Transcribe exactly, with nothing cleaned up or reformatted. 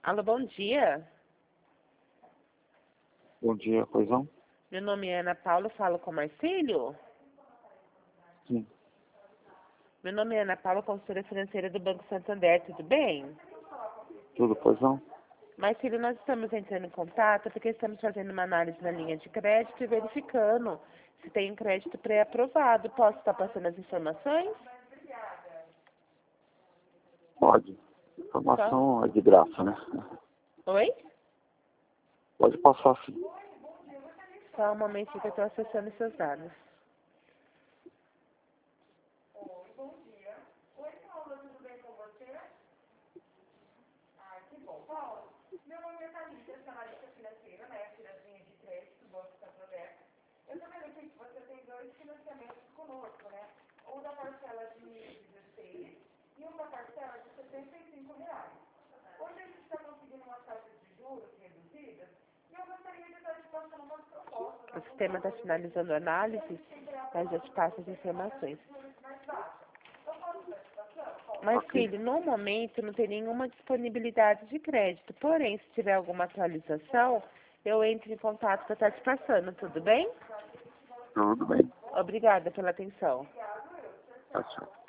Alô, bom dia. Bom dia, coisão? Meu nome é Ana Paula, falo com o Marcílio. Sim. Meu nome é Ana Paula, consultora financeira do Banco Santander, tudo bem? Tudo, coisão? Marcílio, nós estamos entrando em contato porque estamos fazendo uma análise na linha de crédito e verificando se tem um crédito pré-aprovado. Posso estar passando as informações? Pode. Informação é de graça, né? Oi? Pode passar sim. Só um momentinho que eu estou acessando seus dados. O sistema está finalizando a análise, mas eu te passo as informações. Marcílio, no momento não tem nenhuma disponibilidade de crédito, porém, se tiver alguma atualização, eu entro em contato para estar te passando, tudo bem? Tudo bem. Obrigada pela atenção. Tá certo.